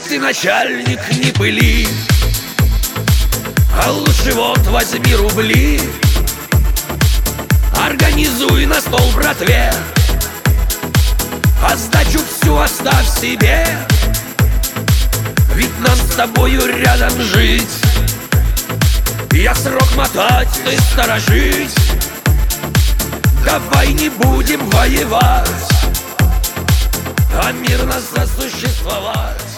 ты, начальник, не пыли, а лучше вот возьми рубли, организуй на стол братве, а сдачу всю оставь себе. Ведь нам с тобою рядом жить, я срок мотать, ты сторожить. Давай не будем воевать, а мирно сосуществовать.